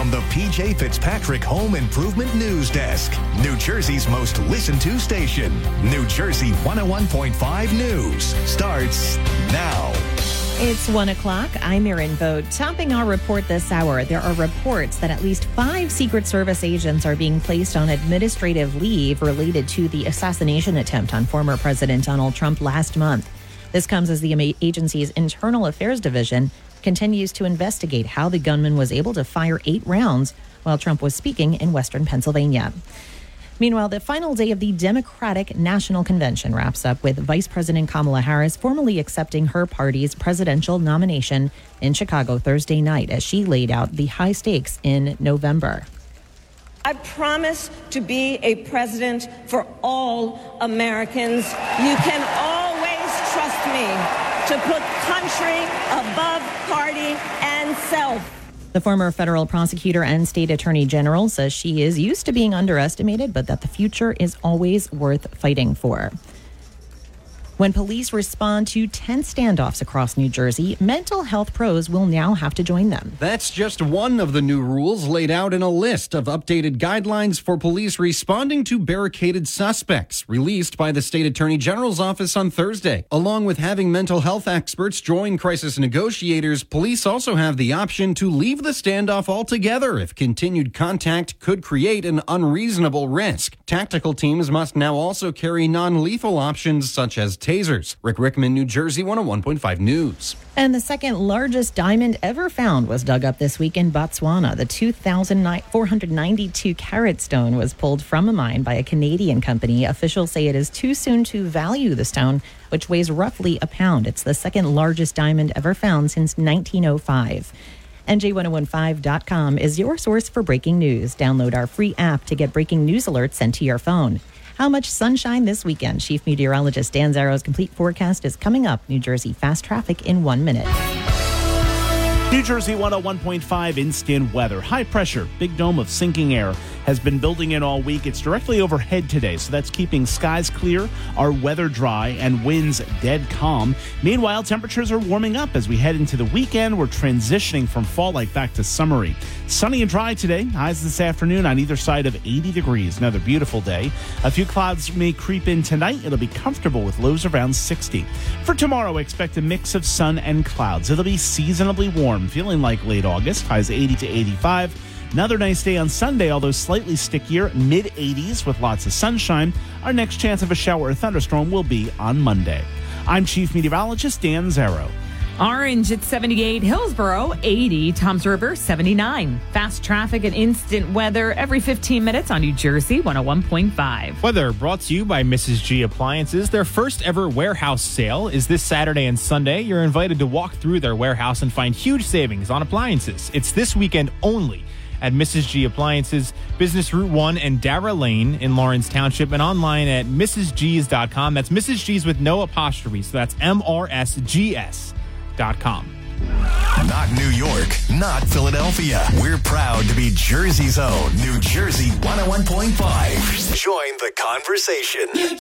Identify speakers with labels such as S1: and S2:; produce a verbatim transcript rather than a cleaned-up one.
S1: from the P J Fitzpatrick Home Improvement News Desk, New Jersey's most listened to station. New Jersey one oh one point five News starts now.
S2: It's one o'clock. I'm Erin Vogt. Topping our report this hour, there are reports that at least five Secret Service agents are being placed on administrative leave related to the assassination attempt on former President Donald Trump last month. This comes as the agency's Internal Affairs Division continues to investigate how the gunman was able to fire eight rounds while Trump was speaking in Western Pennsylvania. Meanwhile, the final day of the Democratic National Convention wraps up with Vice President Kamala Harris formally accepting her party's presidential nomination in Chicago Thursday night as she laid out the high stakes in November.
S3: I promise to be a president for all Americans. You can always trust me to put country above party and self.
S2: The former federal prosecutor and state attorney general says she is used to being underestimated, but that the future is always worth fighting for. When police respond to tense standoffs across New Jersey, mental health pros will now have to join them.
S4: That's just one of the new rules laid out in a list of updated guidelines for police responding to barricaded suspects, released by the state attorney general's office on Thursday. Along with having mental health experts join crisis negotiators, police also have the option to leave the standoff altogether if continued contact could create an unreasonable risk. Tactical teams must now also carry non-lethal options such as tasers. Rick Rickman, New Jersey one oh one point five News.
S2: And the second largest diamond ever found was dug up this week in Botswana. The two thousand four hundred ninety-two carat stone was pulled from a mine by a Canadian company. Officials say it is too soon to value the stone, which weighs roughly a pound. It's the second largest diamond ever found since nineteen oh five. N J ten fifteen dot com is your source for breaking news. Download our free app to get breaking news alerts sent to your phone. How much sunshine this weekend? Chief Meteorologist Dan Zarrow's complete forecast is coming up. New Jersey fast traffic in one minute.
S5: New Jersey one oh one point five instant weather. High pressure, big dome of sinking air has been building in all week. It's directly overhead today, so that's keeping skies clear, our weather dry, and winds dead calm. Meanwhile, temperatures are warming up as we head into the weekend. We're transitioning from fall-like back to summery. Sunny and dry today. Highs this afternoon on either side of eighty degrees. Another beautiful day. A few clouds may creep in tonight. It'll be comfortable with lows around sixty. For tomorrow, expect a mix of sun and clouds. It'll be seasonably warm, feeling like late August. Highs eighty to eighty-five. Another nice day on Sunday, although slightly stickier, mid eighties with lots of sunshine. Our next chance of a shower or thunderstorm will be on Monday. I'm Chief Meteorologist Dan Zarrow.
S6: Orange at seventy-eight, Hillsborough eighty, Toms River seventy-nine. Fast traffic and instant weather every fifteen minutes on New Jersey one oh one point five.
S7: Weather brought to you by Missus G Appliances. Their first ever warehouse sale is this Saturday and Sunday. You're invited to walk through their warehouse and find huge savings on appliances. It's this weekend only at Missus G Appliances, Business Route one and Dara Lane in Lawrence Township, and online at Missus G's dot com. That's Missus G's with no apostrophe, so that's M R S G S dot com.
S1: Not New York, not Philadelphia. We're proud to be Jersey's own New Jersey one oh one point five. Join the conversation.